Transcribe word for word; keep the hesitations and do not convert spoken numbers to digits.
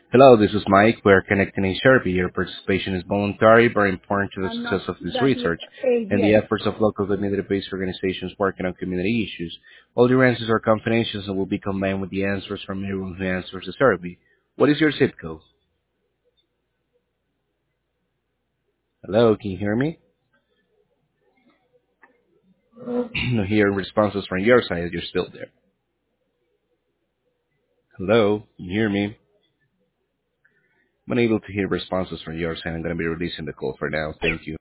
Hello, this is Mike. We're connecting a therapy. Your participation is voluntary but important to the I'm not success of this that ye- research age and the yet. efforts of local community-based organizations working on community issues. All your answers are confidential and will be combined with the answers from everyone who answers the survey. What is your zip code? Hello, can you hear me? No, hear responses from your side. You're still there. Hello, can you hear me? I'm unable to hear responses from your side. I'm going to be releasing the call for now. Thank you.